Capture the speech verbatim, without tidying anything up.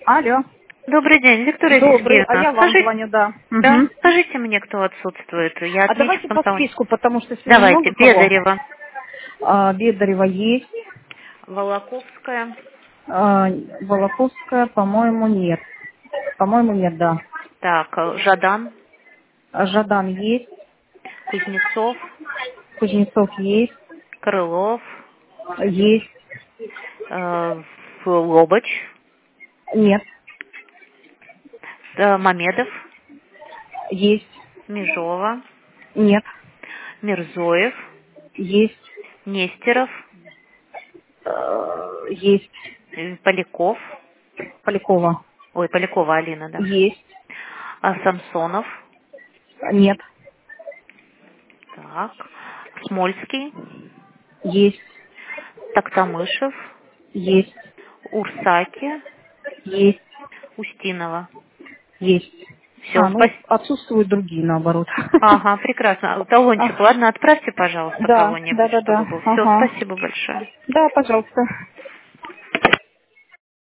Алло. Добрый день, Виктория Добрый, а Сергеевна. я вам Скажи- звоню, да. Да, Мгм. скажите мне, кто отсутствует. Я А отмечу давайте в по конце. списку, потому что сегодня Давайте, много кого. Бедарева, А, Бедарева есть, Волоковская, а, Волоковская, по-моему, нет. По-моему, нет, да. так, э, Жадан, А, Жадан есть, Кузнецов, Кузнецов есть, Крылов, есть, э, Лобач, нет, э, Мамедов, есть, Межова, нет, Мирзоев, есть, Нестеров, э, есть, э, Поляков, Полякова ой, Полякова Алина, да, есть, а Самсонов, нет, так, Смольский, есть, Токтамышев, есть, Урсаки, есть, Устинова. есть. Все, А, ну, спасибо. отсутствуют другие, наоборот. Ага, прекрасно. Талончик, А, ладно, отправьте, пожалуйста, Да, да, кого-нибудь, да, чтобы да. был. Все, Ага. спасибо большое. Да, пожалуйста.